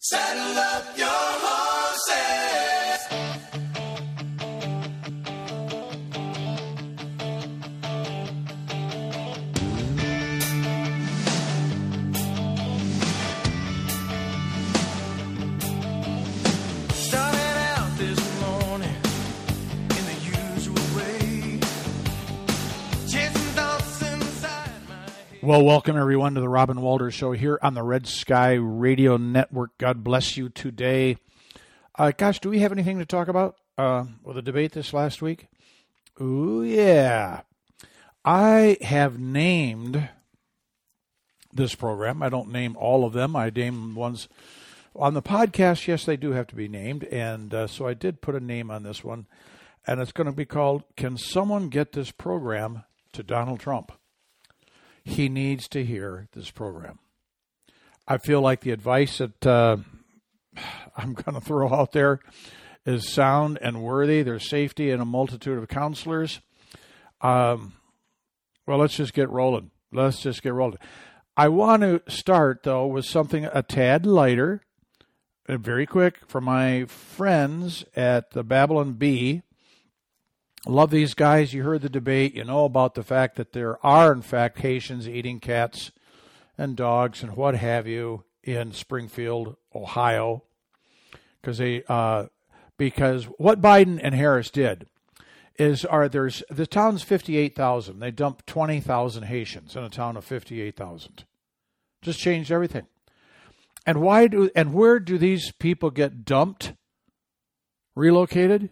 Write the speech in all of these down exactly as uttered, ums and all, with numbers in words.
Saddle up your horses. Started out this morning in the usual way. Chasing thoughts inside my head. Well, welcome everyone to the Robin Walters Show here on the Red Sky Radio Network. God bless you today. Uh, gosh, do we have anything to talk about uh, with the debate this last week? Ooh, yeah. I have named this program. I don't name all of them. I name ones on the podcast. Yes, they do have to be named. And uh, so I did put a name on this one. And it's going to be called, Can Someone Get This Program to Donald Trump? He needs to hear this program. I feel like the advice that uh, I'm going to throw out there is sound and worthy. There's safety in a multitude of counselors. Um, well, let's just get rolling. Let's just get rolling. I want to start, though, with something a tad lighter, uh, very quick, for my friends at the Babylon Bee. Love these guys. You heard the debate. You know about the fact that there are, in fact, Haitians eating cats and dogs and what have you in Springfield, Ohio. Because they, uh, because what Biden and Harris did is, are there's the town's fifty-eight thousand. They dumped twenty thousand Haitians in a town of fifty-eight thousand. Just changed everything. And why do and where do these people get dumped? Relocated?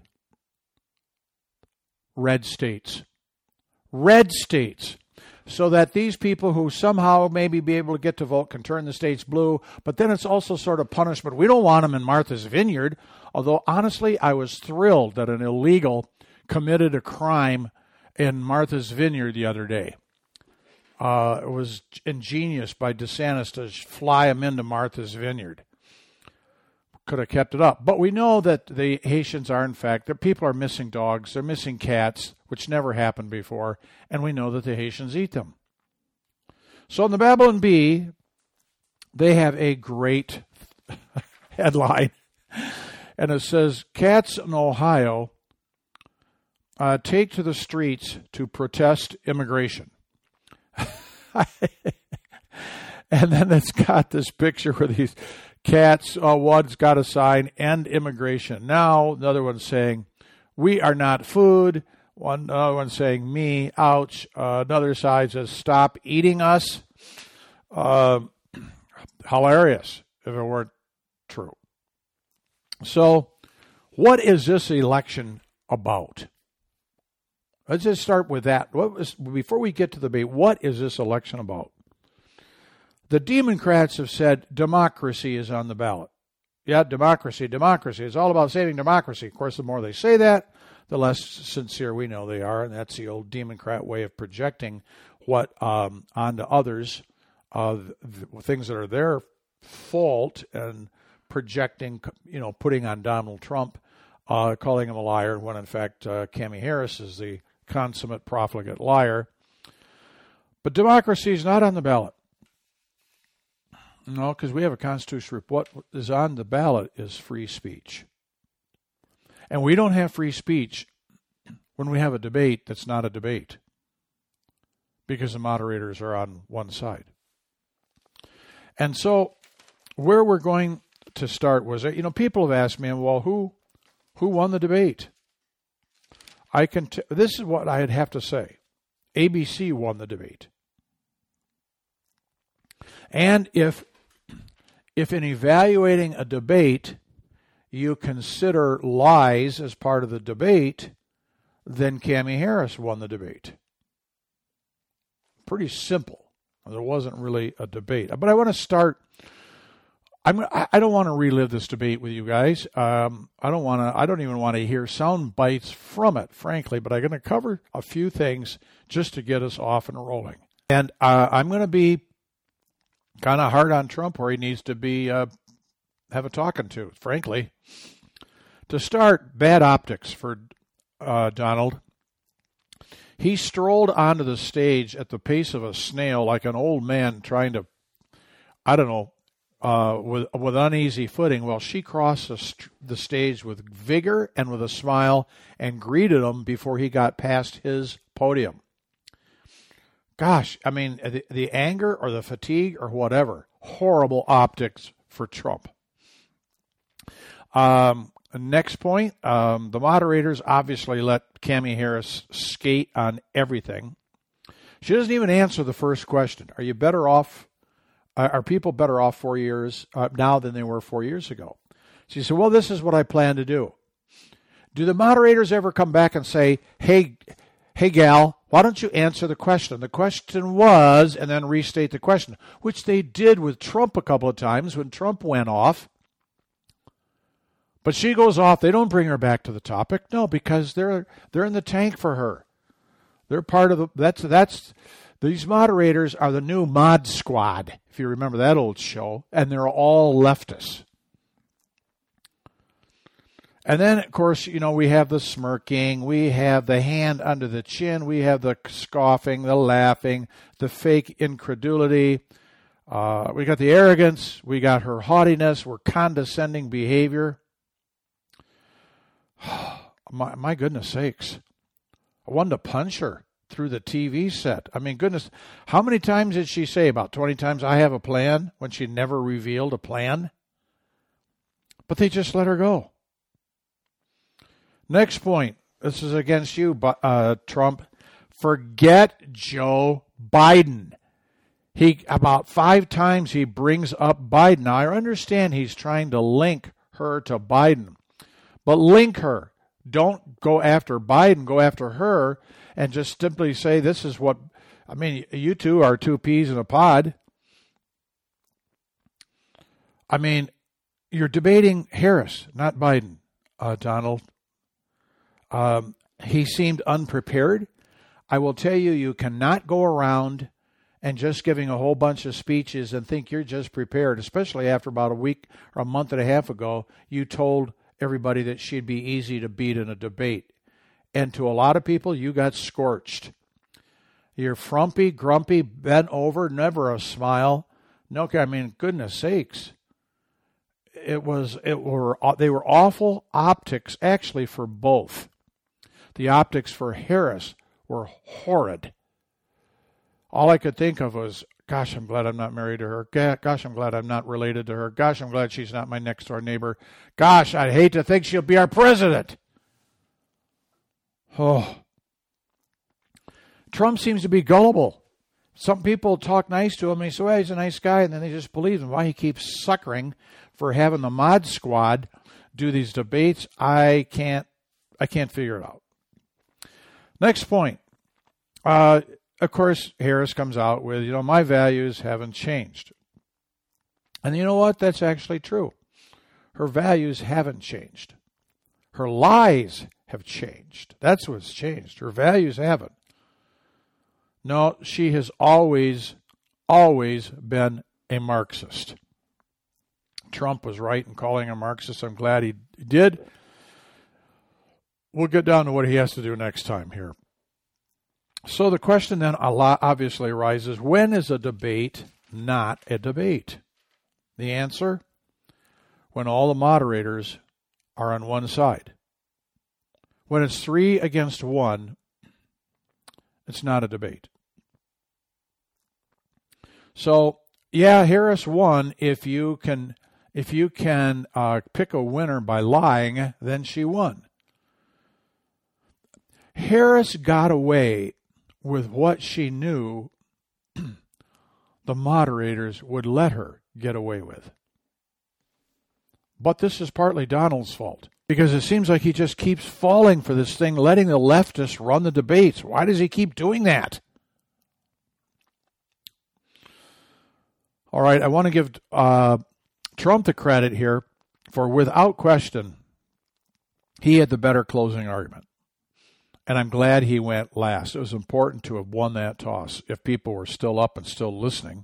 Red states. Red states. So that these people who somehow maybe be able to get to vote can turn the states blue, but then it's also sort of punishment. We don't want them in Martha's Vineyard, although honestly I was thrilled that an illegal committed a crime in Martha's Vineyard the other day. Uh, it was ingenious by DeSantis to fly him into Martha's Vineyard. Could have kept it up. But we know that the Haitians are, in fact, their people are missing dogs, they're missing cats, which never happened before, and we know that the Haitians eat them. So in the Babylon Bee, they have a great headline, and it says, Cats in Ohio uh, take to the streets to protest immigration. And then it's got this picture where these cats, uh, one's got a sign, end immigration. Now, the other one's saying, we are not food. One other one's saying, me, ouch. Uh, another side says, stop eating us. Uh, hilarious, if it weren't true. So, what is this election about? Let's just start with that. What was, before we get to the debate, what is this election about? The Democrats have said democracy is on the ballot. Yeah, democracy, democracy. It's all about saving democracy. Of course, the more they say that, the less sincere we know they are, and that's the old Democrat way of projecting what um, onto others, uh, the things that are their fault, and projecting, you know, putting on Donald Trump, uh, calling him a liar, when in fact uh, Kamala Harris is the consummate profligate liar. But democracy is not on the ballot. No, because we have a constitution. What is on the ballot is free speech. And we don't have free speech when we have a debate that's not a debate, because the moderators are on one side. And so where we're going to start was, you know, people have asked me, well, who who won the debate? I can. T- this is what I'd have to say. A B C won the debate. And if If in evaluating a debate you consider lies as part of the debate, then Kamala Harris won the debate. Pretty simple. There wasn't really a debate. But I want to start. I'm. I don't want to relive this debate with you guys. Um, I don't want to. I don't even want to hear sound bites from it, frankly. But I'm going to cover a few things just to get us off and rolling. And uh, I'm going to be kind of hard on Trump where he needs to be uh, have a talking to, frankly. To start, bad optics for uh, Donald. He strolled onto the stage at the pace of a snail like an old man trying to, I don't know, uh, with with uneasy footing. Well, she crossed the, st- the stage with vigor and with a smile and greeted him before he got past his podium. Gosh, I mean, the, the anger or the fatigue or whatever, horrible optics for Trump. Um, next point, um, the moderators obviously let Kamala Harris skate on everything. She doesn't even answer the first question. Are you better off? Uh, are people better off four years uh, now than they were four years ago? She said, well, this is what I plan to do. Do the moderators ever come back and say, hey, hey, gal, why don't you answer the question? The question was, and then restate the question, which they did with Trump a couple of times when Trump went off. But she goes off. They don't bring her back to the topic. No, because they're they're in the tank for her. They're part of the, that's, that's, these moderators are the new Mod Squad, if you remember that old show, and they're all leftists. And then, of course, you know, we have the smirking, we have the hand under the chin, we have the scoffing, the laughing, the fake incredulity. Uh, we got the arrogance, we got her haughtiness, her condescending behavior. my, my goodness sakes. I wanted to punch her through the T V set. I mean, goodness, how many times did she say? About twenty times, I have a plan, when she never revealed a plan? But they just let her go. Next point. This is against you, uh, Trump. Forget Joe Biden. He, about five times he brings up Biden. Now, I understand he's trying to link her to Biden. But link her. Don't go after Biden, go after her, and just simply say this is what, I mean, you two are two peas in a pod. I mean, you're debating Harris, not Biden, uh, Donald. Um, he seemed unprepared. I will tell you, you cannot go around and just giving a whole bunch of speeches and think you're just prepared, especially after about a week or a month and a half ago, you told everybody that she'd be easy to beat in a debate. And to a lot of people, you got scorched. You're frumpy, grumpy, bent over, never a smile. No, I mean, goodness sakes. It was, it were, they were awful optics, actually, for both. The optics for Harris were horrid. All I could think of was, gosh, I'm glad I'm not married to her. Gosh, I'm glad I'm not related to her. Gosh, I'm glad she's not my next door neighbor. Gosh, I'd hate to think she'll be our president. Oh. Trump seems to be gullible. Some people talk nice to him and they say, well, he's a nice guy, and then they just believe him. Why he keeps suckering for having the Mod Squad do these debates, I can't I can't figure it out. Next point. Uh, of course, Harris comes out with, you know, my values haven't changed. And you know what? That's actually true. Her values haven't changed. Her lies have changed. That's what's changed. Her values haven't. No, she has always, always been a Marxist. Trump was right in calling her Marxist. I'm glad he did. We'll get down to what he has to do next time here. So the question then obviously arises, when is a debate not a debate? The answer, when all the moderators are on one side. When it's three against one, it's not a debate. So, yeah, Harris won. If you can, if you can uh, pick a winner by lying, then she won. Harris got away with what she knew the moderators would let her get away with. But this is partly Donald's fault, because it seems like he just keeps falling for this thing, letting the leftists run the debates. Why does he keep doing that? All right, I want to give uh, Trump the credit here for, without question, he had the better closing argument. And I'm glad he went last. It was important to have won that toss if people were still up and still listening.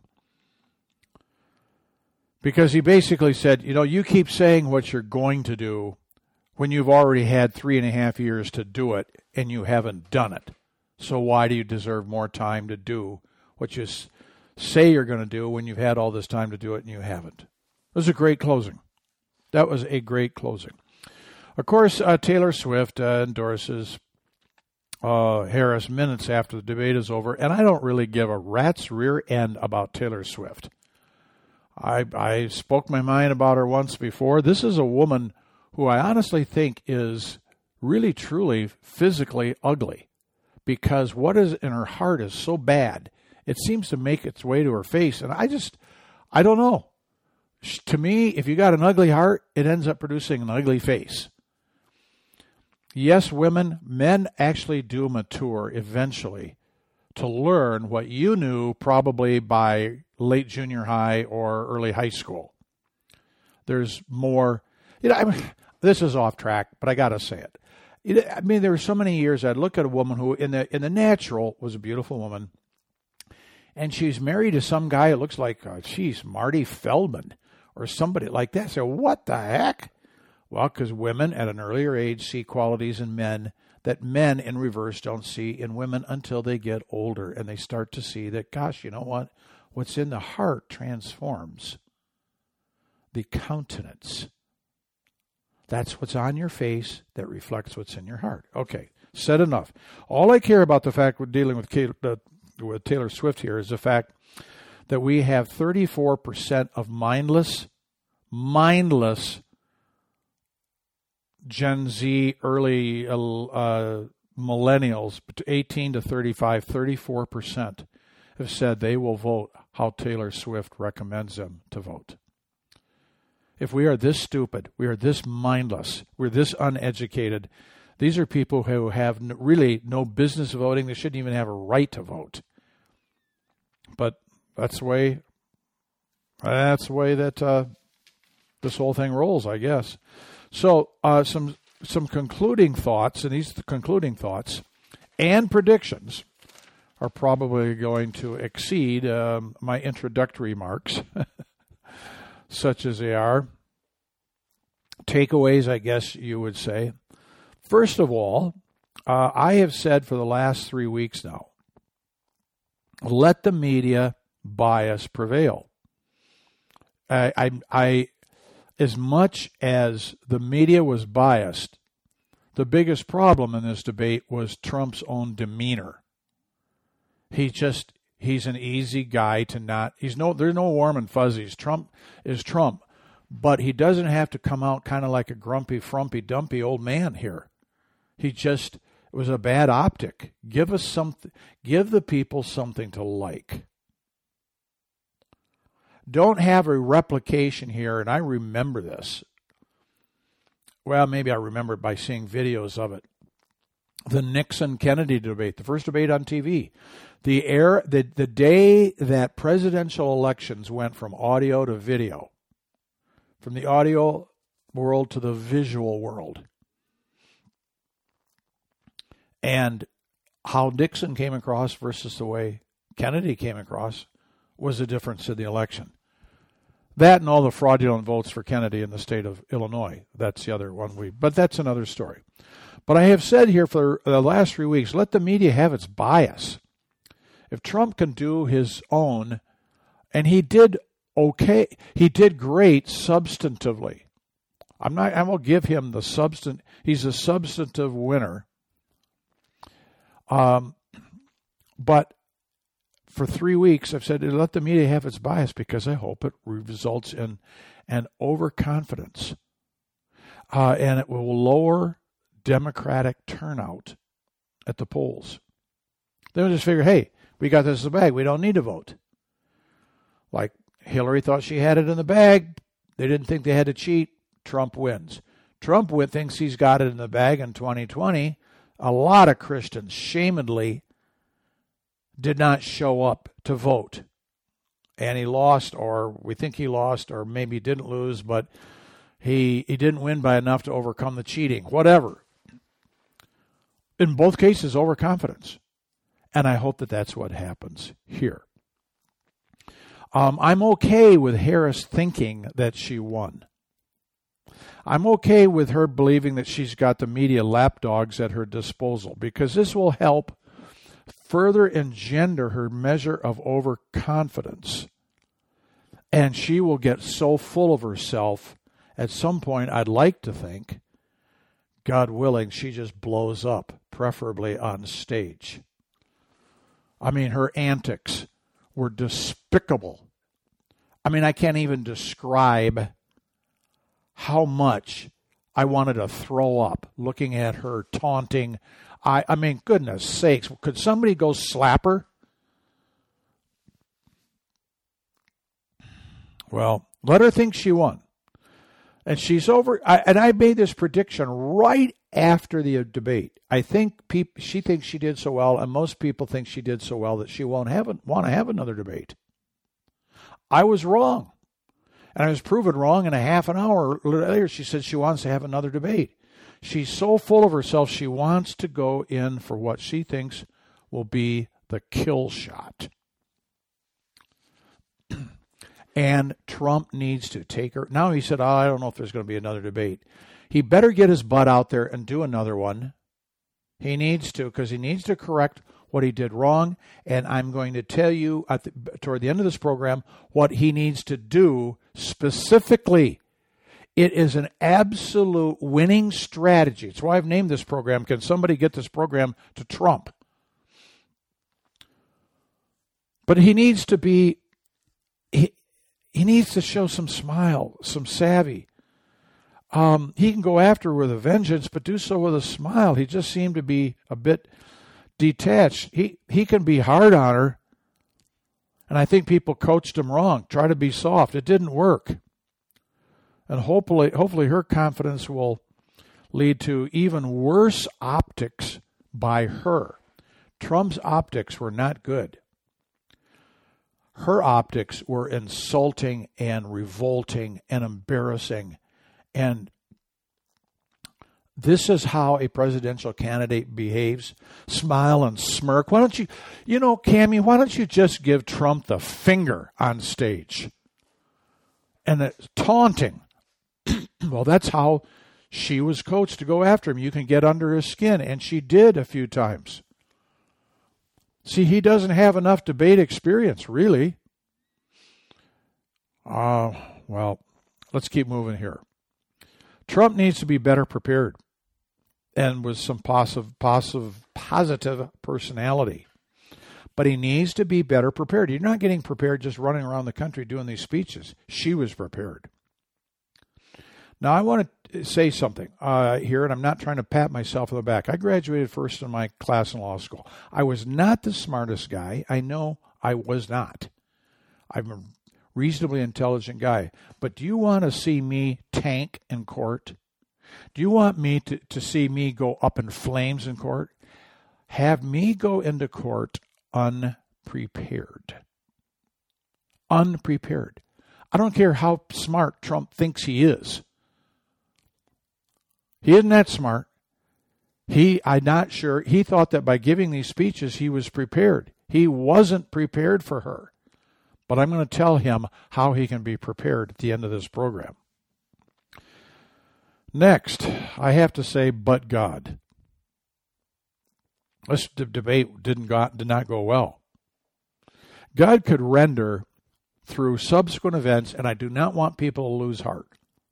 Because he basically said, you know, you keep saying what you're going to do when you've already had three and a half years to do it and you haven't done it. So why do you deserve more time to do what you say you're going to do when you've had all this time to do it and you haven't? It was a great closing. That was a great closing. Of course, uh, Taylor Swift uh, endorses uh, Harris minutes after the debate is over, and I don't really give a rat's rear end about Taylor Swift. I, I spoke my mind about her once before. This is a woman who I honestly think is really, truly physically ugly, because what is in her heart is so bad. It seems to make its way to her face, and I just, I don't know. To me, if you got an ugly heart, it ends up producing an ugly face. Yes, women, men actually do mature eventually to learn what you knew probably by late junior high or early high school. There's more, you know, I mean, this is off track, but I got to say it. it. I mean, there were so many years I'd look at a woman who in the in the natural was a beautiful woman, and she's married to some guy who looks like, uh, geez, Marty Feldman or somebody like that. So what the heck? Well, because women at an earlier age see qualities in men that men in reverse don't see in women until they get older, and they start to see that, gosh, you know what? What's in the heart transforms. The countenance. That's what's on your face that reflects what's in your heart. Okay, said enough. All I care about the fact we're dealing with, Kate, uh, with Taylor Swift here is the fact that we have thirty-four percent of mindless, mindless Gen Z, early uh, millennials, eighteen to thirty-five, thirty-four percent have said they will vote how Taylor Swift recommends them to vote. If we are this stupid, we are this mindless, we're this uneducated, these are people who have really no business voting. They shouldn't even have a right to vote. But that's the way, that's the way that uh, this whole thing rolls, I guess. So uh, some some concluding thoughts, and these concluding thoughts and predictions are probably going to exceed um, my introductory remarks, such as they are. Takeaways, I guess you would say. First of all, uh, I have said for the last three weeks now, let the media bias prevail. I, I, I As much as the media was biased, the biggest problem in this debate was Trump's own demeanor. He just, he's an easy guy to not, he's no, there's no warm and fuzzies. Trump is Trump, but he doesn't have to come out kind of like a grumpy, frumpy, dumpy old man here. He just, it was a bad optic. Give us something, give the people something to like. Don't have a replication here, and I remember this. Well, maybe I remember it by seeing videos of it. The Nixon-Kennedy debate, the first debate on T V. The air, the, the day that presidential elections went from audio to video, from the audio world to the visual world, and how Nixon came across versus the way Kennedy came across was the difference in the election. That and all the fraudulent votes for Kennedy in the state of Illinois. That's the other one we, but that's another story. But I have said here for the last three weeks, let the media have its bias. If Trump can do his own, and he did okay, he did great substantively. I'm not, I will give him the substant, he's a substantive winner. Um, but for three weeks, I've said, let the media have its bias because I hope it results in an overconfidence. Uh, and it will lower Democratic turnout at the polls. They'll just figure, hey, we got this in the bag. We don't need to vote. Like Hillary thought she had it in the bag. They didn't think they had to cheat. Trump wins. Trump win, thinks he's got it in the bag in twenty twenty. A lot of Christians shamedly did not show up to vote. And he lost, or we think he lost, or maybe didn't lose, but he he didn't win by enough to overcome the cheating. Whatever. In both cases, overconfidence. And I hope that that's what happens here. Um, I'm okay with Harris thinking that she won. I'm okay with her believing that she's got the media lapdogs at her disposal, because this will help further engender her measure of overconfidence. And she will get so full of herself, at some point, I'd like to think, God willing, she just blows up, preferably on stage. I mean, her antics were despicable. I mean, I can't even describe how much I wanted to throw up looking at her taunting. I, I mean, goodness sakes, could somebody go slap her? Well, let her think she won. And she's over, I, and I made this prediction right after the debate. I think peop, she thinks she did so well, and most people think she did so well that she won't have want to have another debate. I was wrong. And I was proven wrong, and a half an hour later she said she wants to have another debate. She's so full of herself, she wants to go in for what she thinks will be the kill shot. And Trump needs to take her. Now he said, oh, I don't know if there's going to be another debate. He better get his butt out there and do another one. He needs to, because he needs to correct what he did wrong. And I'm going to tell you at the, toward the end of this program what he needs to do specifically. It is an absolute winning strategy. It's why I've named this program, Can Somebody Get This Program to Trump? But he needs to be... He, He needs to show some smile, some savvy. Um, he can go after her with a vengeance, but do so with a smile. He just seemed to be a bit detached. He he can be hard on her, and I think people coached him wrong. Try to be soft. It didn't work. And hopefully, hopefully her confidence will lead to even worse optics by her. Trump's optics were not good. Her optics were insulting and revolting and embarrassing. And this is how a presidential candidate behaves. Smile and smirk. Why don't you, you know, Cammie, why don't you just give Trump the finger on stage? And it's taunting. Well, that's how she was coached to go after him. You can get under his skin. And she did a few times. See, he doesn't have enough debate experience, really. Uh, well, let's keep moving here. Trump needs to be better prepared and with some positive, positive, positive personality. But he needs to be better prepared. You're not getting prepared just running around the country doing these speeches. She was prepared. Now, I want to say something uh, here, and I'm not trying to pat myself on the back. I graduated first in my class in law school. I was not the smartest guy. I know I was not. I'm a reasonably intelligent guy. But do you want to see me tank in court? Do you want me to, to see me go up in flames in court? Have me go into court unprepared. Unprepared. I don't care how smart Trump thinks he is. He isn't that smart. He, I'm not sure, he thought that by giving these speeches he was prepared. He wasn't prepared for her. But I'm going to tell him how he can be prepared at the end of this program. Next, I have to say, but God. This d- debate didn't go, did not go well. God could render through subsequent events, and I do not want people to lose heart.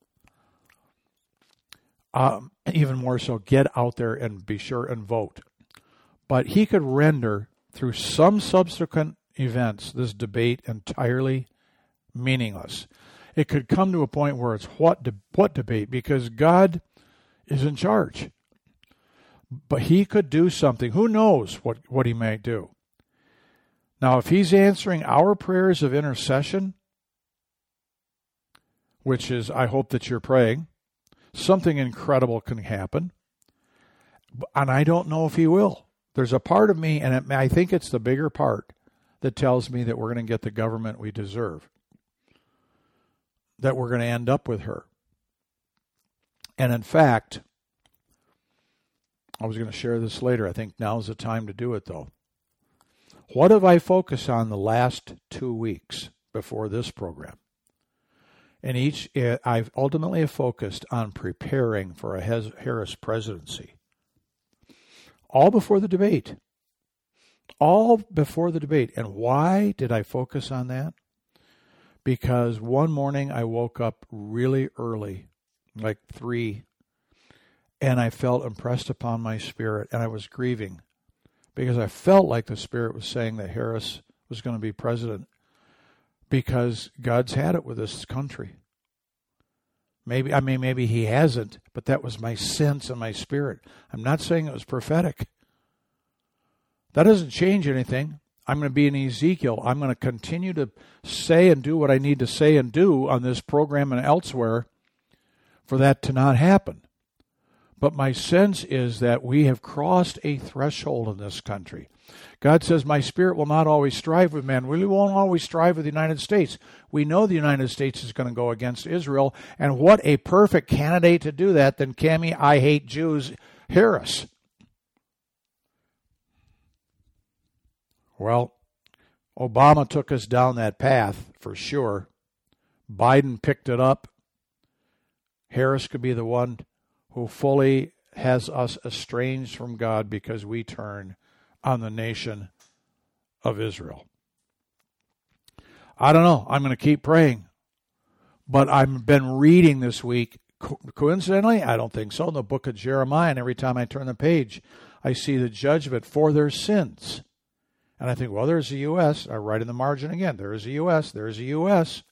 Um, even more so, get out there and be sure and vote. But he could render through some subsequent events this debate entirely meaningless. It could come to a point where it's what de- what debate, because God is in charge. But he could do something. Who knows what, what he might do? Now, if he's answering our prayers of intercession, which is, I hope that you're praying, something incredible can happen. And I don't know if he will. There's a part of me, and it, I think it's the bigger part, that tells me that we're going to get the government we deserve. That we're going to end up with her. And in fact, I was going to share this later. I think now's the time to do it, though. What have I focused on the last two weeks before this program? And each, I've ultimately focused on preparing for a Harris presidency. All before the debate. All before the debate. And why did I focus on that? because one morning I woke up really early, like three, and I felt impressed upon my spirit, and I was grieving because I felt like the Spirit was saying that Harris was going to be president because God's had it with this country. Maybe, I mean, maybe he hasn't, but that was my sense and my spirit. I'm not saying it was prophetic. That doesn't change anything. I'm going to be in Ezekiel. I'm going to continue to say and do what I need to say and do on this program and elsewhere for that to not happen. But my sense is that we have crossed a threshold in this country. God says, my spirit will not always strive with men. We won't always strive with the United States. We know the United States is going to go against Israel. And what a perfect candidate to do that than Cami, I hate Jews, Harris. Well, Obama took us down that path for sure. Biden picked it up. Harris could be the one who fully has us estranged from God because we turn on the nation of Israel. I don't know. I'm going to keep praying. But I've been reading this week, co- coincidentally, I don't think so, in the book of Jeremiah, and every time I turn the page, I see the judgment for their sins. And I think, well, there's the U S I write in the margin again, there's the U S, there's the U S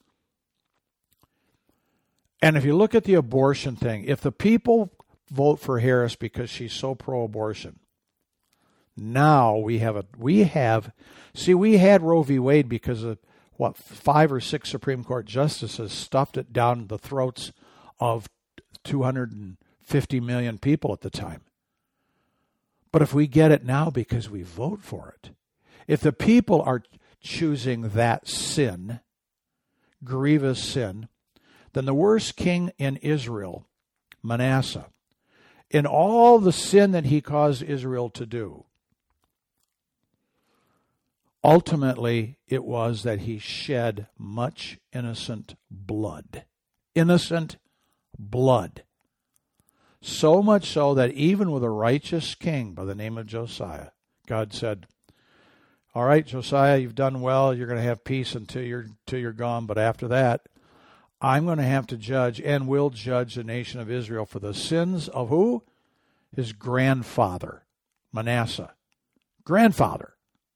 And if you look at the abortion thing, if the people vote for Harris because she's so pro-abortion, now we have a we have see we had Roe v. Wade because of what five or six Supreme Court justices stuffed it down the throats of two hundred fifty million people at the time. But if we get it now because we vote for it, if the people are choosing that sin, grievous sin, then the worst king in Israel, Manasseh, in all the sin that he caused Israel to do, ultimately it was that he shed much innocent blood. Innocent blood. So much so that even with a righteous king by the name of Josiah, God said, all right, Josiah, you've done well. You're going to have peace until you're, until you're gone. But after that, I'm going to have to judge and will judge the nation of Israel for the sins of who? His grandfather, Manasseh. Grandfather.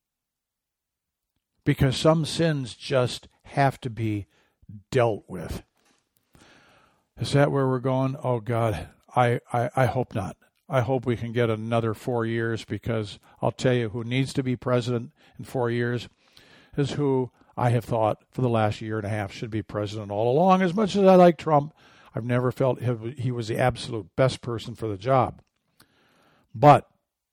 Because some sins just have to be dealt with. Is that where we're going? Oh, God, I, I, I hope not. I hope we can get another four years because I'll tell you who needs to be president in four years is who I have thought for the last year and a half should be president all along. As much as I like Trump, I've never felt he was the absolute best person for the job. But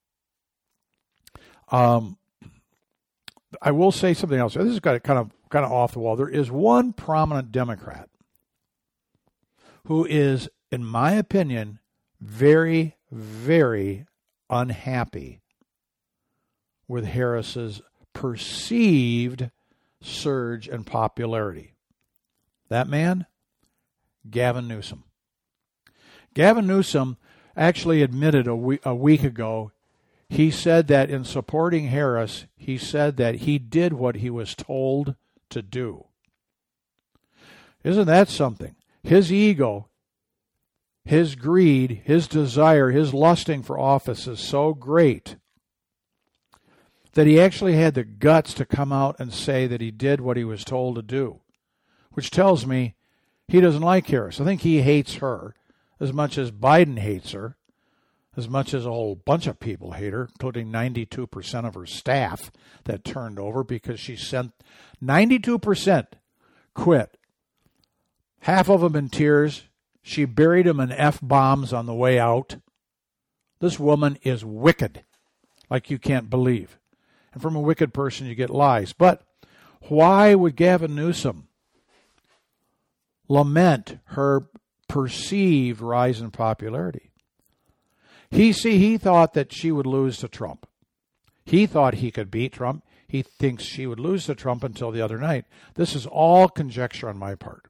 um, I will say something else. This is kind of, kind of kind of off the wall. There is one prominent Democrat who is, in my opinion, very, very unhappy with Harris's perceived surge in popularity. That man, Gavin Newsom. Gavin Newsom actually admitted a week, a week ago, he said that in supporting Harris, he said that he did what he was told to do. Isn't that something? His ego, his greed, his desire, his lusting for office is so great that he actually had the guts to come out and say that he did what he was told to do, which tells me he doesn't like Harris. I think he hates her as much as Biden hates her, as much as a whole bunch of people hate her, including ninety-two percent of her staff that turned over because she sent ninety-two percent quit. Half of them in tears. She buried them in F-bombs on the way out. This woman is wicked, like you can't believe. And from a wicked person, you get lies. But why would Gavin Newsom lament her perceived rise in popularity? He see he thought that she would lose to Trump. He thought he could beat Trump. He thinks she would lose to Trump until the other night. This is all conjecture on my part.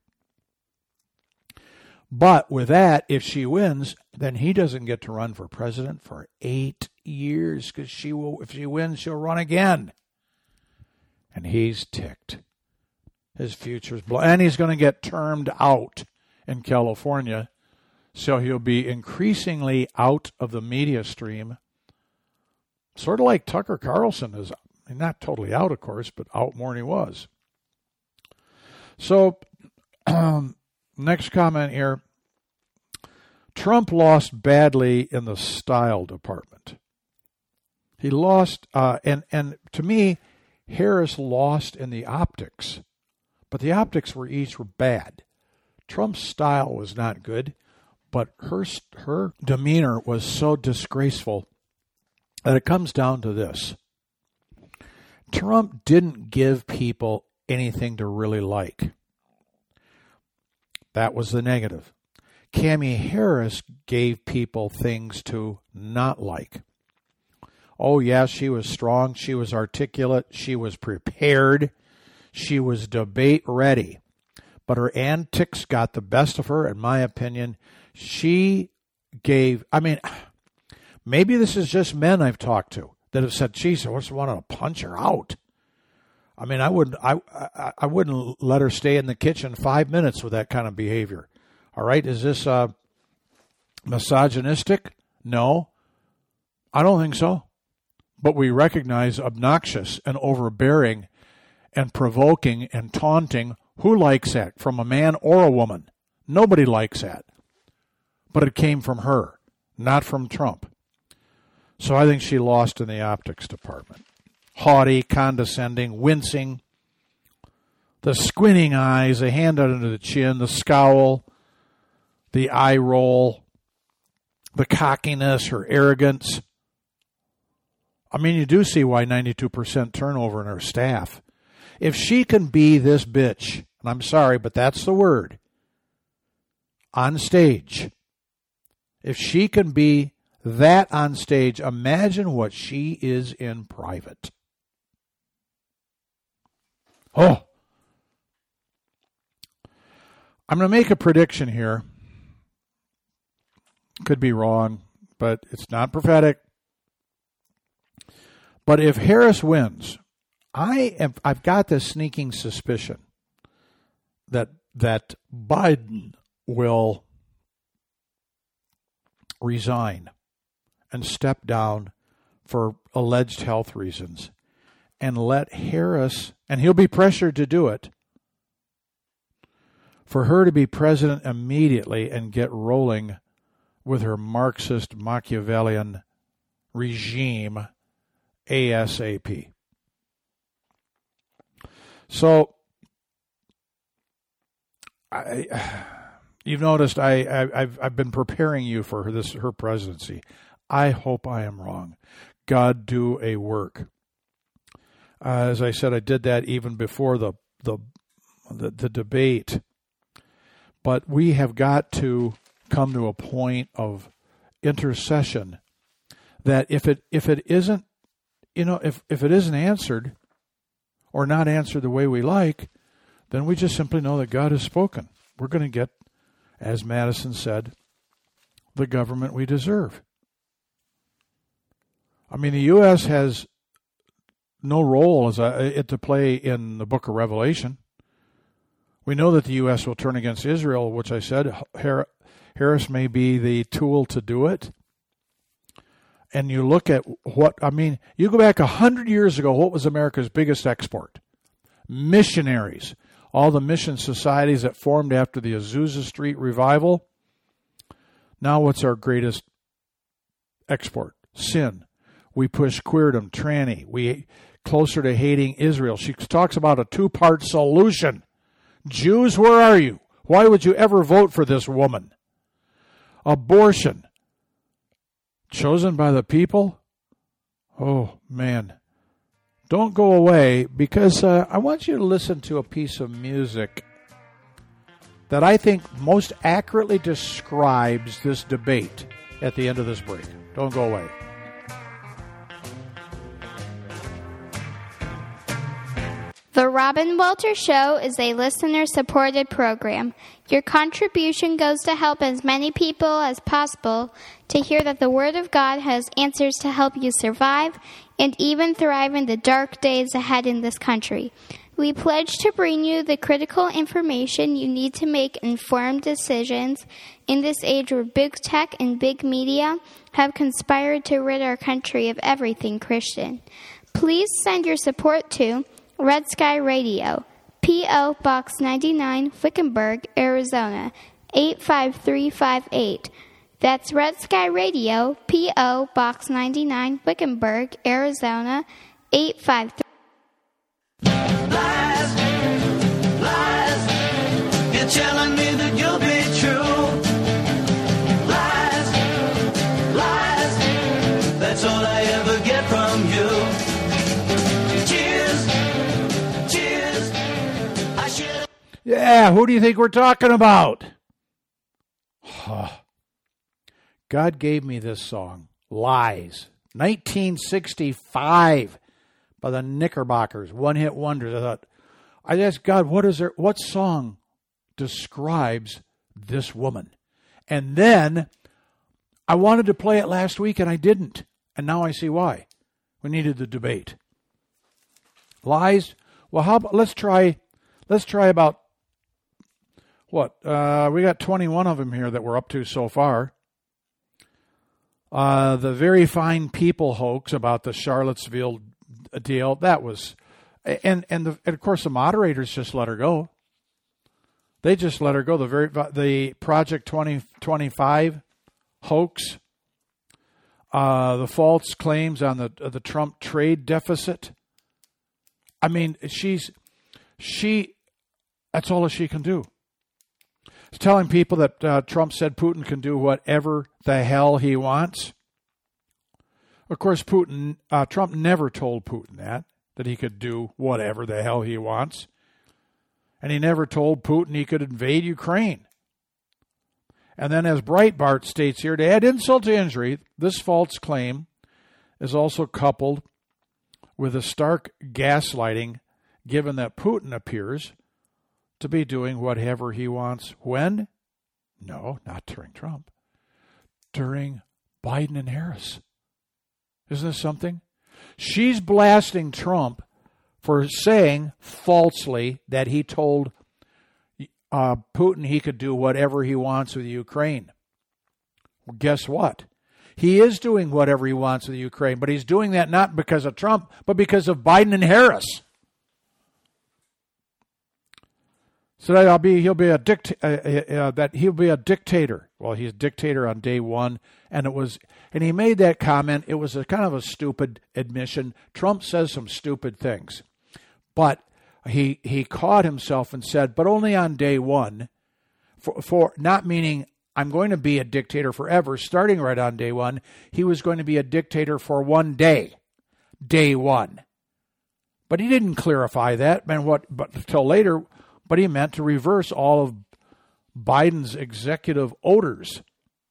But with that, if she wins, then he doesn't get to run for president for eight years because she will. If she wins, she'll run again. And he's ticked. His future's blown. And he's going to get termed out in California. So he'll be increasingly out of the media stream. Sort of like Tucker Carlson is, not totally out, of course, but out more than he was. So, um, next comment here. Trump lost badly in the style department. He lost, uh, and, and to me, Harris lost in the optics. But the optics were each were bad. Trump's style was not good, but her her demeanor was so disgraceful that it comes down to this. Trump didn't give people anything to really like. That was the negative. Kamala Harris gave people things to not like. Oh, yeah, she was strong. She was articulate. She was prepared. She was debate ready. But her antics got the best of her, in my opinion. She gave, I mean, maybe this is just men I've talked to that have said, geez, I just want to punch her out. I mean, I wouldn't, I, I, I wouldn't let her stay in the kitchen five minutes with that kind of behavior. All right, is this uh, misogynistic? No, I don't think so. But we recognize obnoxious and overbearing and provoking and taunting. Who likes that from a man or a woman? Nobody likes that. But it came from her, not from Trump. So I think she lost in the optics department. Haughty, condescending, wincing, the squinting eyes, the hand under the chin, the scowl, the eye roll, the cockiness, her arrogance. I mean, you do see why ninety-two percent turnover in her staff. If she can be this bitch, and I'm sorry, but that's the word, on stage, if she can be that on stage, imagine what she is in private. Oh. I'm going to make a prediction here. Could be wrong, but it's not prophetic. But if Harris wins, I am, I've got this sneaking suspicion that that Biden will resign and step down for alleged health reasons and let Harris, and he'll be pressured to do it, for her to be president immediately and get rolling with her Marxist Machiavellian regime ASAP. So, I, you've noticed I, I, I've I've been preparing you for her, this her presidency. I hope I am wrong. God do a work. Uh, as I said, I did that even before the the the, the debate. But we have got to come to a point of intercession that if it if it isn't, you know, if, if it isn't answered or not answered the way we like, then we just simply know that God has spoken. We're going to get, as Madison said, the government we deserve. I mean, the U S has no role as a, it to play in the book of Revelation. We know that the U S will turn against Israel, which I said Harris may be the tool to do it. And you look at what, I mean, you go back a hundred years ago, what was America's biggest export? Missionaries. All the mission societies that formed after the Azusa Street revival. Now what's our greatest export? Sin. We push queerdom, tranny. We closer to hating Israel. She talks about a two-part solution. Jews, where are you? Why would you ever vote for this woman? Abortion. Chosen by the people? Oh, man. Don't go away, because uh, I want you to listen to a piece of music that I think most accurately describes this debate at the end of this break. Don't go away. The Robin Walter Show is a listener-supported program. Your contribution goes to help as many people as possible to hear that the Word of God has answers to help you survive and even thrive in the dark days ahead in this country. We pledge to bring you the critical information you need to make informed decisions in this age where big tech and big media have conspired to rid our country of everything Christian. Please send your support to Red Sky Radio, P O. Box ninety-nine, Wickenburg, Arizona, eight five three five eight. That's Red Sky Radio, P O. Box ninety-nine, Wickenburg, Arizona, eight five three. Lies, lies, you're telling me that you'll be true. Lies, lies, that's all I ever get from you. Cheers, cheers, I should. Yeah, who do you think we're talking about? God gave me this song, Lies, nineteen sixty-five. By the Knickerbockers, one-hit wonders. I thought, I asked God, what is there? What song describes this woman? And then I wanted to play it last week, and I didn't. And now I see why. We needed the debate. Lies. Well, how about, let's try. Let's try about what uh, we got. twenty-one of them here that we're up to so far. Uh, the Very Fine People hoax about the Charlottesville deal, that was, and and, the, and of course the moderators just let her go. They just let her go. The very the Project twenty twenty-five hoax, uh, the false claims on the the Trump trade deficit. I mean, she's she. That's all that she can do. She's telling people that uh, Trump said Putin can do whatever the hell he wants. Of course, Putin, uh, Trump never told Putin that, that he could do whatever the hell he wants. And he never told Putin he could invade Ukraine. And then as Breitbart states here, to add insult to injury, this false claim is also coupled with a stark gaslighting, given that Putin appears to be doing whatever he wants. When? No, not during Trump. During Biden and Harris. Isn't this something? She's blasting Trump for saying falsely that he told uh, Putin he could do whatever he wants with Ukraine. Well, guess what? He is doing whatever he wants with Ukraine, but he's doing that not because of Trump, but because of Biden and Harris. So that I'll be, he'll be a dict, uh, uh, that he'll be a dictator. Well, he's a dictator on day one, and it was, and he made that comment. It was a kind of a stupid admission. Trump says some stupid things, but he he caught himself and said, but only on day one, for, for not meaning I'm going to be a dictator forever. Starting right on day one, he was going to be a dictator for one day, day one. But he didn't clarify that, and what, but until later. But he meant to reverse all of Biden's executive orders.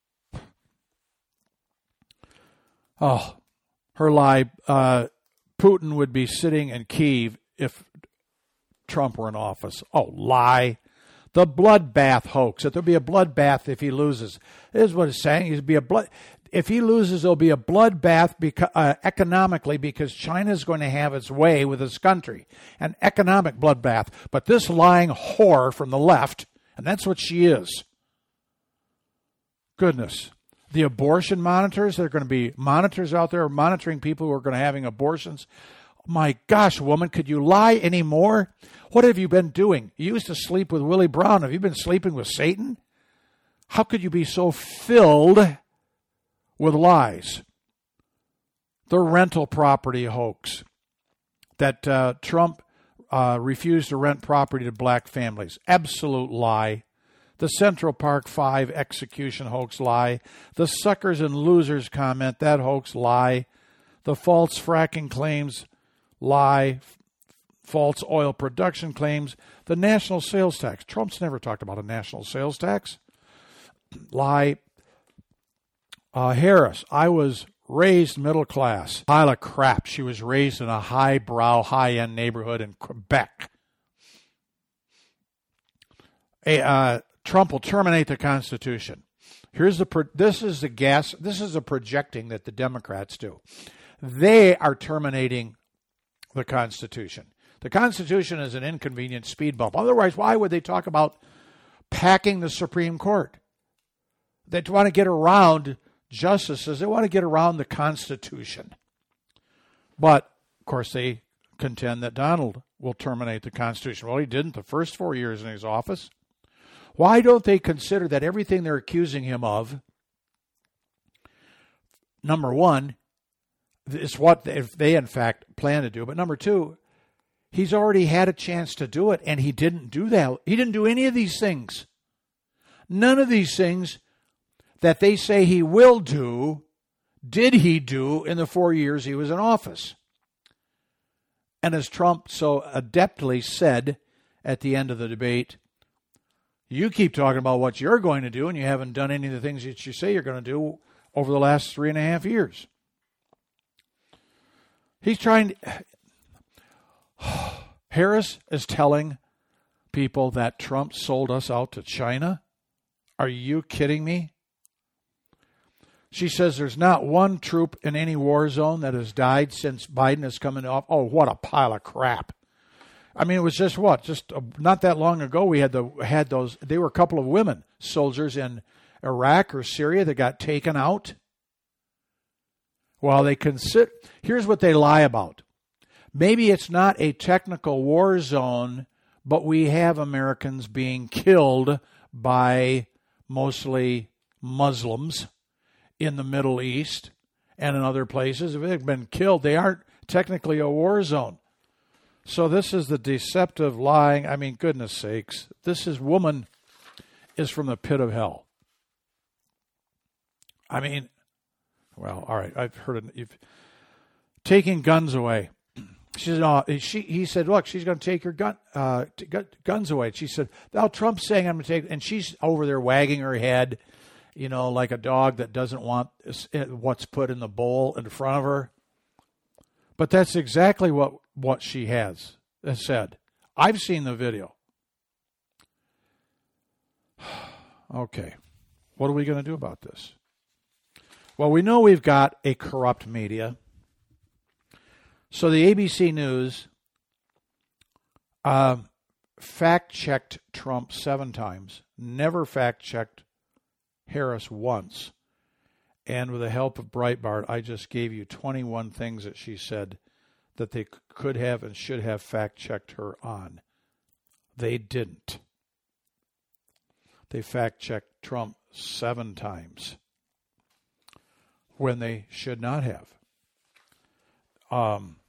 Oh, her lie. Uh, Putin would be sitting in Kyiv if Trump were in office. Oh, lie. The bloodbath hoax. That there'll be a bloodbath if he loses. This is what it's saying. He'd be a blood. If he loses, there'll be a bloodbath beca- uh, economically because China's going to have its way with his country. An economic bloodbath. But this lying whore from the left, and that's what she is. Goodness. The abortion monitors, there are going to be monitors out there monitoring people who are going to having abortions. My gosh, woman, could you lie anymore? What have you been doing? You used to sleep with Willie Brown. Have you been sleeping with Satan? How could you be so filled with lies? The rental property hoax. That uh, Trump uh, refused to rent property to black families. Absolute lie. The Central Park five execution hoax, lie. The suckers and losers comment, that hoax, lie. The false fracking claims, lie. False oil production claims. The national sales tax. Trump's never talked about a national sales tax. Lie. Uh, Harris, I was raised middle class. Pile of crap. She was raised in a highbrow, high-end neighborhood in Quebec. A, uh, Trump will terminate the Constitution. Here's the pro- this is the gas. This is the projecting that the Democrats do. They are terminating the Constitution. The Constitution is an inconvenient speed bump. Otherwise, why would they talk about packing the Supreme Court? They want to get around justices. They want to get around the Constitution. But, of course, they contend that Donald will terminate the Constitution. Well, he didn't the first four years in his office. Why don't they consider that everything they're accusing him of, number one, is what they, if they in fact plan to do. But number two, he's already had a chance to do it, and he didn't do that. He didn't do any of these things. None of these things that they say he will do, did he do in the four years he was in office. And as Trump so adeptly said at the end of the debate, you keep talking about what you're going to do, and you haven't done any of the things that you say you're going to do over the last three and a half years. He's trying to... Harris is telling people that Trump sold us out to China? Are you kidding me? She says there's not one troop in any war zone that has died since Biden has come into office. Oh, what a pile of crap. I mean, it was just what? Just uh, not that long ago we had the had those, they were a couple of women soldiers in Iraq or Syria that got taken out. Well, they consider, here's what they lie about. Maybe it's not a technical war zone, but we have Americans being killed by mostly Muslims in the Middle East and in other places. If they've been killed, they aren't technically a war zone. So this is the deceptive lying. I mean, goodness sakes, this is woman is from the pit of hell. I mean, well, all right, I've heard it. You've, taking guns away. She said, no, she, he said, look, she's going to take your gun, uh, t- guns away. She said, now Trump's saying I'm going to take, and she's over there wagging her head, you know, like a dog that doesn't want what's put in the bowl in front of her. But that's exactly what, what she has said. I've seen the video. Okay. What are we going to do about this? Well, we know we've got a corrupt media. So the A B C News uh, fact-checked Trump seven times, never fact-checked Harris once. And with the help of Breitbart, I just gave you twenty-one things that she said that they could have and should have fact-checked her on. They didn't. They fact-checked Trump seven times when they should not have. Um,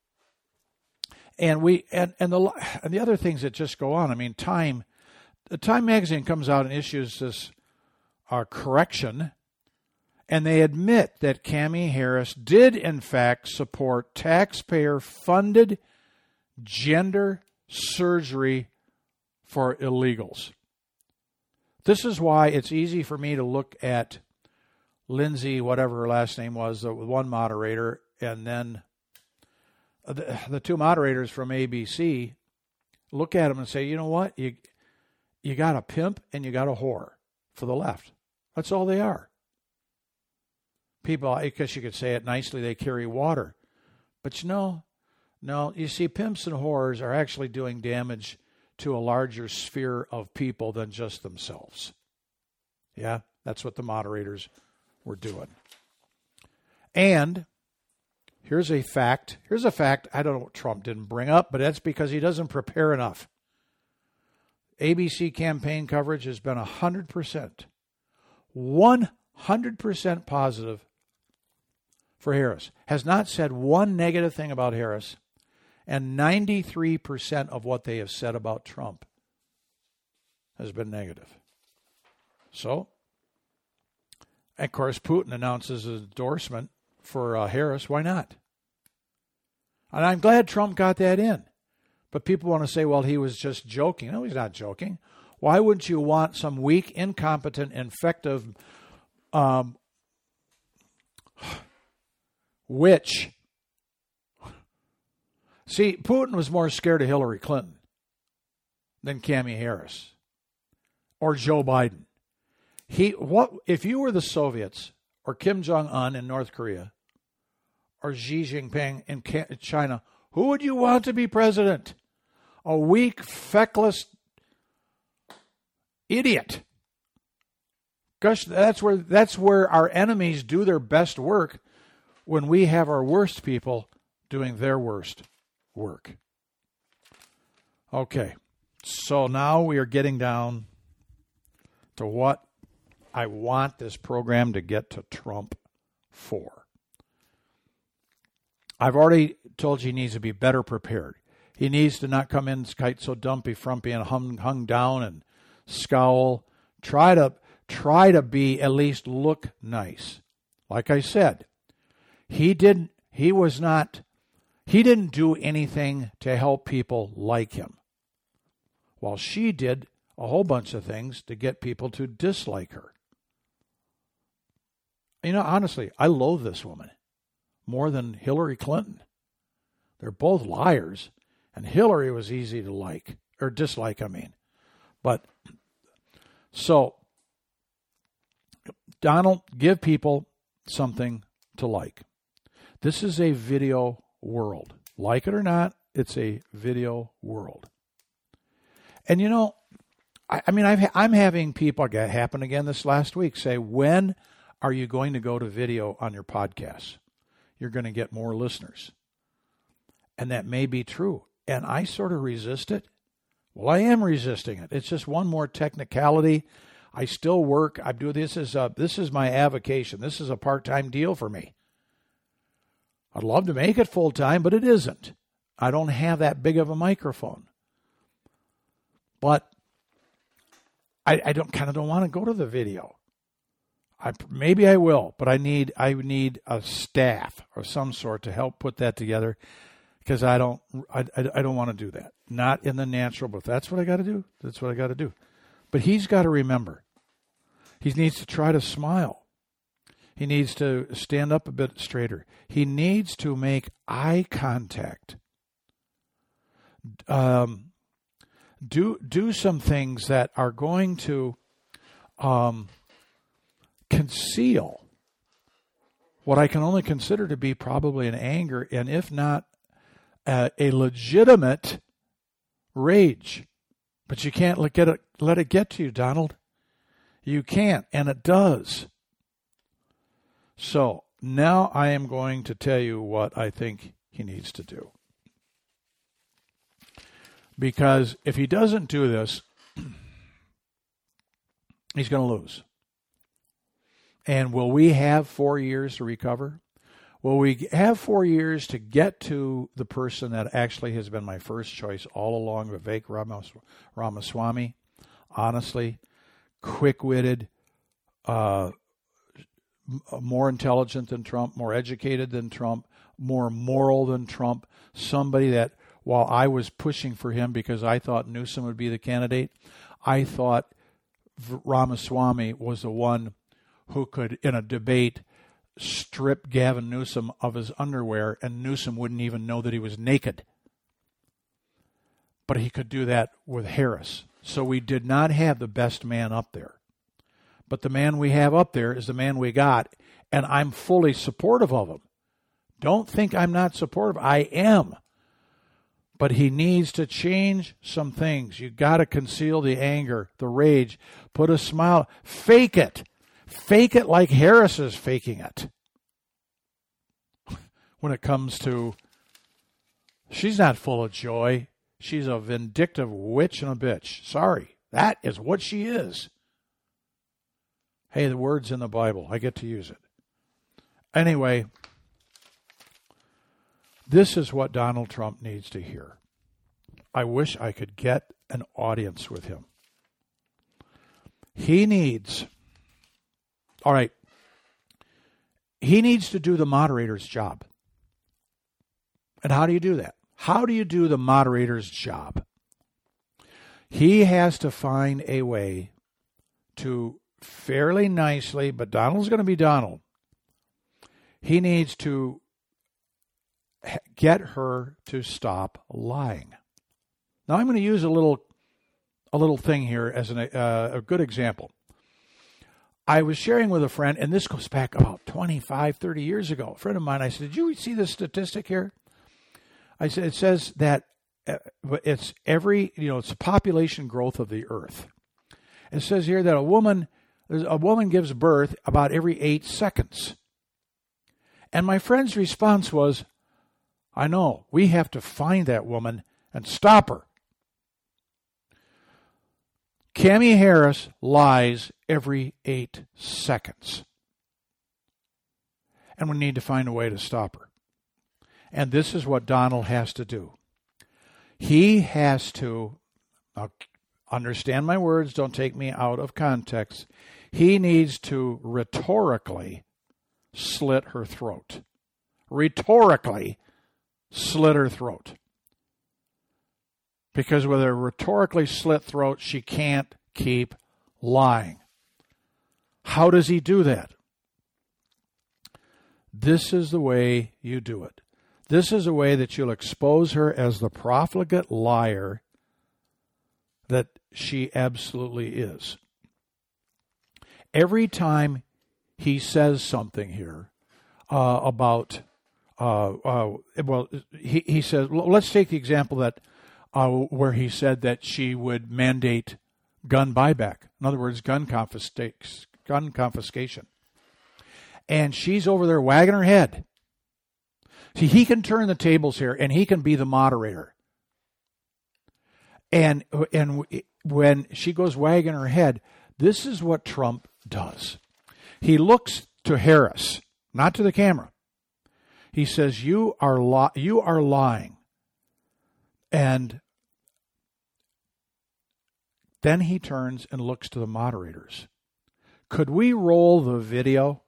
and we and, and the and the other things that just go on. I mean, Time, the Time magazine comes out and issues this uh, correction, and they admit that Kamala Harris did in fact support taxpayer-funded gender surgery for illegals. This is why it's easy for me to look at Lindsay, whatever her last name was, the one moderator, and then the, the two moderators from A B C, look at them and say, you know what? You you got a pimp and you got a whore for the left. That's all they are. People, I guess you could say it nicely, they carry water. But you know, no, you see, pimps and whores are actually doing damage to a larger sphere of people than just themselves. Yeah, that's what the moderators were doing. And here's a fact. Here's a fact I don't know what Trump didn't bring up, but that's because he doesn't prepare enough. A B C campaign coverage has been one hundred percent. one hundred percent positive for Harris. Has not said one negative thing about Harris. And ninety-three percent of what they have said about Trump has been negative. So, of course, Putin announces his endorsement for uh, Harris. Why not? And I'm glad Trump got that in. But people want to say, well, he was just joking. No, he's not joking. Why wouldn't you want some weak, incompetent, infective um, witch? See, Putin was more scared of Hillary Clinton than Kamala Harris or Joe Biden. He, what if you were the Soviets or Kim Jong-un in North Korea or Xi Jinping in China, Who would you want to be president? A weak, feckless idiot. Gosh, that's where that's where our enemies do their best work, when we have our worst people doing their worst work. Okay, so now we are getting down to what I want this program to get to Trump for. I've already told you he needs to be better prepared. He needs to not come in quite so dumpy, frumpy, and hung, hung down and scowl. Try to try to be, at least look nice. Like I said, he didn't. He was not. He didn't do anything to help people like him, while she did a whole bunch of things to get people to dislike her. You know, honestly, I loathe this woman more than Hillary Clinton. They're both liars, and Hillary was easy to like, or dislike, I mean. But, so, Donald, give people something to like. This is a video world. Like it or not, it's a video world. And you know, I, I mean, I've, I'm having people, it happened again this last week, say, when are you going to go to video on your podcasts? You're going to get more listeners. And that may be true. And I sort of resist it. Well, I am resisting it. It's just one more technicality. I still work. I do this as a, this is my avocation. This is a part-time deal for me. I'd love to make it full-time, but it isn't. I don't have that big of a microphone. But I, I don't kind of don't want to go to the video. I, maybe I will, but I need I need a staff of some sort to help put that together, because I don't I, I, I don't want to do that. Not in the natural, but if that's what I got to do, that's what I got to do. But he's got to remember, he needs to try to smile. He needs to stand up a bit straighter. He needs to make eye contact. Um, do do some things that are going to um. conceal what I can only consider to be probably an anger, and if not uh, a legitimate rage. But you can't let, get it, let it get to you, Donald. You can't, and it does. So now I am going to tell you what I think he needs to do. Because if he doesn't do this, he's going to lose. And will we have four years to recover? Will we have four years to get to the person that actually has been my first choice all along, Vivek Ramaswamy? Honestly, quick-witted, uh, more intelligent than Trump, more educated than Trump, more moral than Trump, somebody that, while I was pushing for him because I thought Newsom would be the candidate, I thought Ramaswamy was the one who could, in a debate, strip Gavin Newsom of his underwear, and Newsom wouldn't even know that he was naked. But he could do that with Harris. So we did not have the best man up there. But the man we have up there is the man we got, and I'm fully supportive of him. Don't think I'm not supportive. I am. But he needs to change some things. You got to conceal the anger, the rage, put a smile, fake it. Fake it like Harris is faking it. When it comes to, she's not full of joy. She's a vindictive witch and a bitch. Sorry. That is what she is. Hey, the word's in the Bible. I get to use it. Anyway, this is what Donald Trump needs to hear. I wish I could get an audience with him. He needs... All right, he needs to do the moderator's job. And how do you do that? How do you do the moderator's job? He has to find a way to fairly nicely, but Donald's going to be Donald. He needs to get her to stop lying. Now, I'm going to use a little, a little thing here as an, uh, a good example. I was sharing with a friend, and this goes back about twenty-five, thirty years ago. A friend of mine, I said, did you see this statistic here? I said, it says that it's every, you know, it's the population growth of the earth. It says here that a woman, a woman gives birth about every eight seconds. And my friend's response was, I know, we have to find that woman and stop her. Cammie Harris lies every eight seconds. And we need to find a way to stop her. And this is what Donald has to do. He has to, now understand my words, don't take me out of context. He needs to rhetorically slit her throat. Rhetorically slit her throat. Because with a rhetorically slit throat, she can't keep lying. How does he do that? This is the way you do it. This is a way that you'll expose her as the profligate liar that she absolutely is. Every time he says something here uh, about, uh, uh, well, he, he says, let's take the example that uh, where he said that she would mandate gun buyback. In other words, gun, confisca- gun confiscation. And she's over there wagging her head. See, he can turn the tables here, and he can be the moderator. And and when she goes wagging her head, this is what Trump does. He looks to Harris, not to the camera. He says, "You are li- you are lying." And then he turns and looks to the moderators. Could we roll the video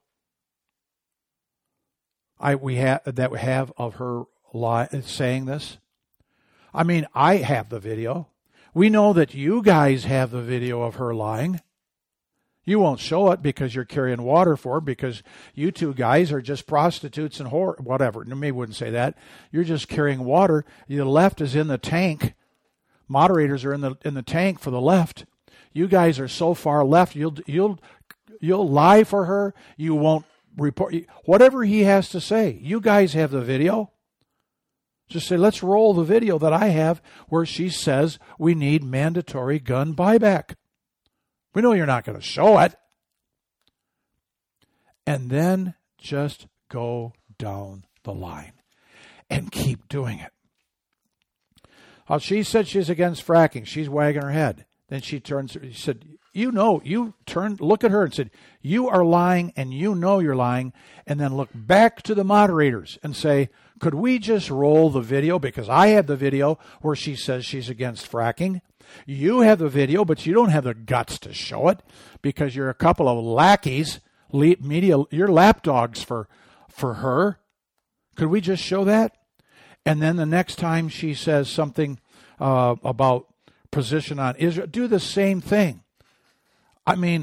I we have that we have of her lie, saying this? I mean, I have the video. We know that you guys have the video of her lying. You won't show it because you're carrying water for her, because you two guys are just prostitutes and whore, whatever. Maybe wouldn't say that. You're just carrying water. The left is in the tank. Moderators are in the in the tank for the left. You guys are so far left. You'll you'll you'll lie for her. You won't report whatever he has to say. You guys have the video. Just say, let's roll the video that I have where she says we need mandatory gun buyback. We know you're not going to show it. And then just go down the line and keep doing it. Oh, she said she's against fracking. She's wagging her head. Then she turns, she said, you know, you turned, look at her and said, you are lying and you know you're lying. And then look back to the moderators and say, could we just roll the video? Because I have the video where she says she's against fracking. You have the video, but you don't have the guts to show it because you're a couple of lackeys, media, you're lapdogs for, for her. Could we just show that? And then the next time she says something uh, about position on Israel, do the same thing. I mean,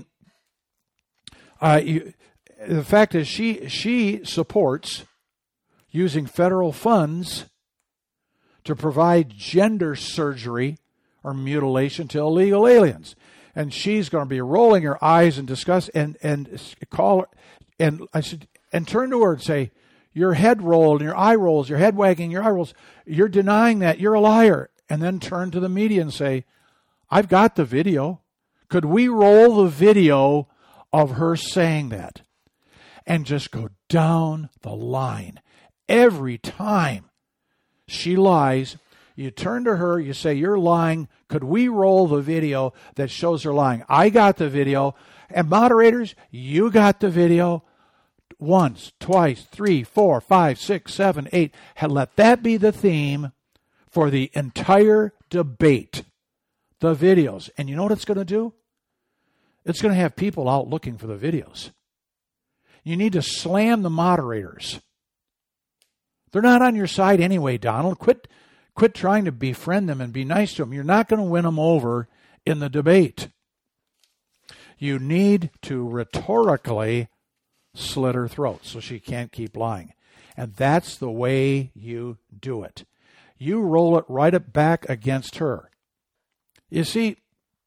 uh, you, the fact is she she supports using federal funds to provide gender surgery or mutilation to illegal aliens. And she's going to be rolling her eyes in disgust and, and call her, and I said, and turn to her and say, your head rolled, your eye rolls, your head wagging, your eye rolls. You're denying that. You're a liar. And then turn to the media and say, I've got the video. Could we roll the video of her saying that? And just go down the line. Every time she lies, you turn to her, you say, you're lying. Could we roll the video that shows her lying? I got the video. And moderators, you got the video. Once, twice, three, four, five, six, seven, eight. Let that be the theme for the entire debate. The videos. And you know what it's going to do? It's going to have people out looking for the videos. You need to slam the moderators. They're not on your side anyway, Donald. Quit, quit trying to befriend them and be nice to them. You're not going to win them over in the debate. You need to rhetorically slit her throat so she can't keep lying. And that's the way you do it. You roll it right up back against her. You see,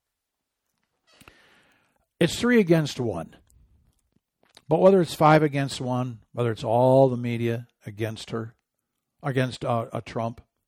it's three against one. But whether it's five against one, whether it's all the media against her, against uh, a Trump,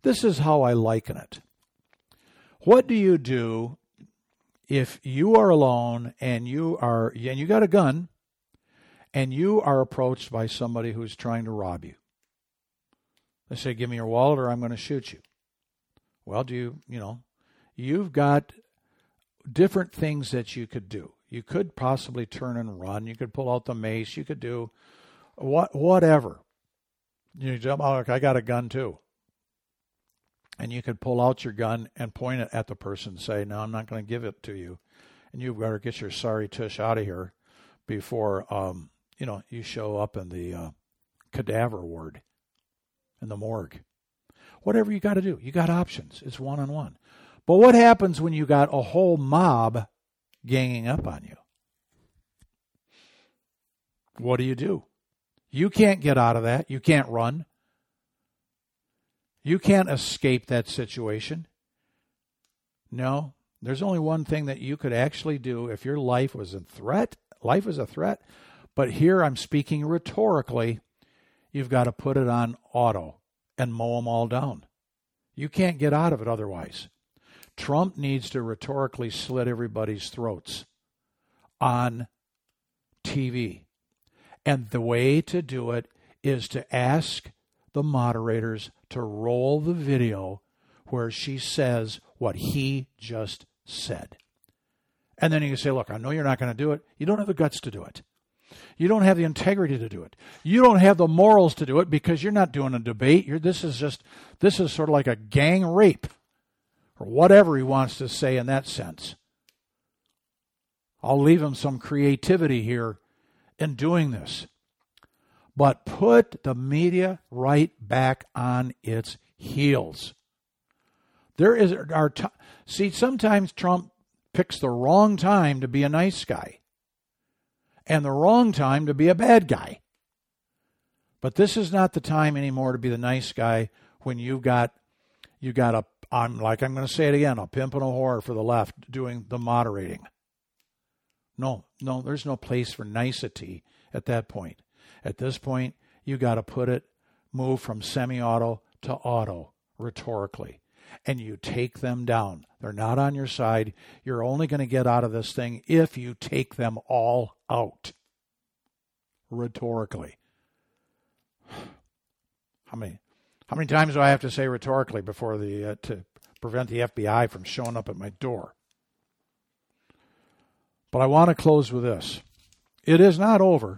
This is how I liken it. What do you do if you are alone and you are and you got a gun and you are approached by somebody who's trying to rob you? They say, give me your wallet or I'm going to shoot you. Well, do you, you know, you've got different things that you could do. You could possibly turn and run. You could pull out the mace. You could do what, whatever. You jump, oh, look, I got a gun too. And you could pull out your gun and point it at the person and say, no, I'm not going to give it to you. And you better get your sorry tush out of here before, um, you know, you show up in the uh, cadaver ward in the morgue. Whatever you got to do, you got options. It's one-on-one. But what happens when you got a whole mob ganging up on you? What do you do? You can't get out of that. You can't run. You can't escape that situation. No, there's only one thing that you could actually do if your life was a threat. Life is a threat. But here I'm speaking rhetorically. You've got to put it on auto and mow them all down. You can't get out of it otherwise. Trump needs to rhetorically slit everybody's throats on T V. And the way to do it is to ask the moderators to roll the video where she says what he just said. And then you can say, look, I know you're not going to do it. You don't have the guts to do it. You don't have the integrity to do it. You don't have the morals to do it because you're not doing a debate. You're, this is just, this is sort of like a gang rape or whatever he wants to say in that sense. I'll leave him some creativity here in doing this. But put the media right back on its heels. There is our t- see, sometimes Trump picks the wrong time to be a nice guy and the wrong time to be a bad guy. But this is not the time anymore to be the nice guy when you've got you got a I'm like I'm going to say it again, a pimp and a whore for the left doing the moderating. No, no, there's no place for nicety at that point. At this point, you got to put it, move from semi-auto to auto rhetorically. And you take them down. They're not on your side. You're only going to get out of this thing if you take them all out. Rhetorically. How many how many times do I have to say rhetorically before the uh, to prevent the F B I from showing up at my door? But I want to close with this. It is not over.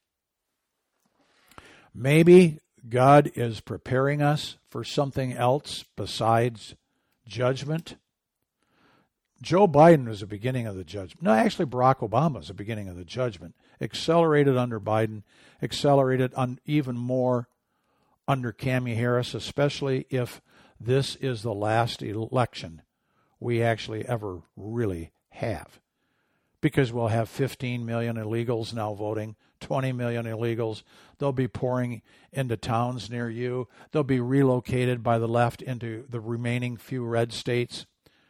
Maybe God is preparing us for something else besides judgment. Joe Biden was the beginning of the judgment. No, actually, Barack Obama was the beginning of the judgment. Accelerated under Biden, accelerated on even more under Kamala Harris, especially if this is the last election we actually ever really have. Because we'll have fifteen million illegals now voting, twenty million illegals. They'll be pouring into towns near you. They'll be relocated by the left into the remaining few red states.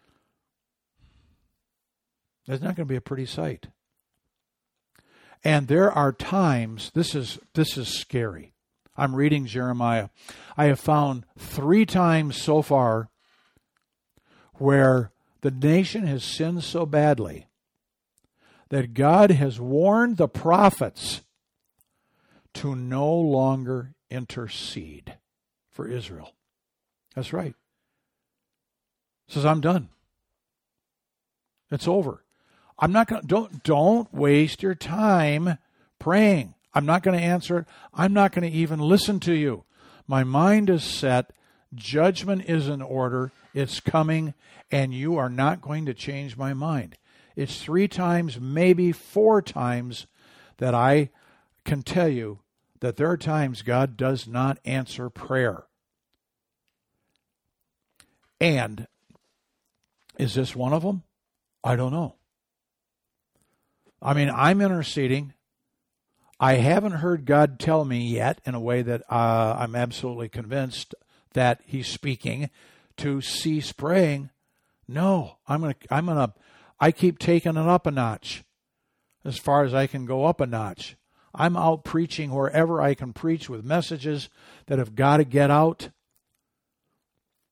It's not going to be a pretty sight. And there are times, this is this is scary. I'm reading Jeremiah. I have found three times so far where the nation has sinned so badly that God has warned the prophets to no longer intercede for Israel. That's right. He says, I'm done. It's over. I'm not going to, don't, don't waste your time praying. I'm not going to answer it. I'm not going to even listen to you. My mind is set. Judgment is in order. It's coming, and you are not going to change my mind. It's three times, maybe four times, that I can tell you that there are times God does not answer prayer. And is this one of them? I don't know. I mean, I'm interceding. I haven't heard God tell me yet in a way that uh, I'm absolutely convinced that he's speaking to cease praying. No, I'm going to, I'm going to, I keep taking it up a notch as far as I can go up a notch. I'm out preaching wherever I can preach with messages that have got to get out.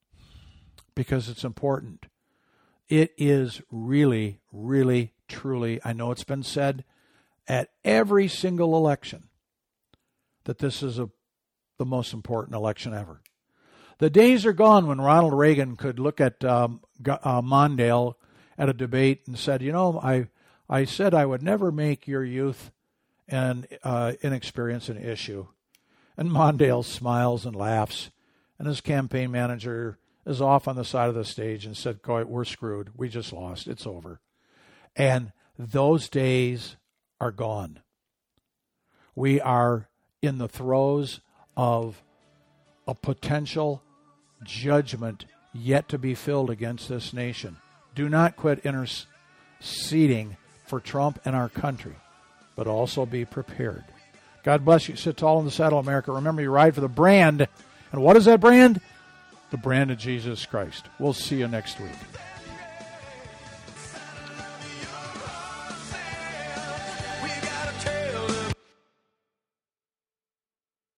because it's important. It is really, really, truly, I know it's been said at every single election, that this is a, the most important election ever. The days are gone when Ronald Reagan could look at um, uh, Mondale at a debate and said, you know, I I said I would never make your youth and uh, inexperience an issue. And Mondale smiles and laughs, and his campaign manager is off on the side of the stage and said, "Go, we're screwed. We just lost. It's over." And those days are gone. We are in the throes of a potential judgment yet to be filled against this nation. Do not quit interceding for Trump and our country, but also be prepared. God bless you. Sit tall in the saddle, America. Remember, you ride for the brand. And what is that brand? The brand of Jesus Christ. We'll see you next week.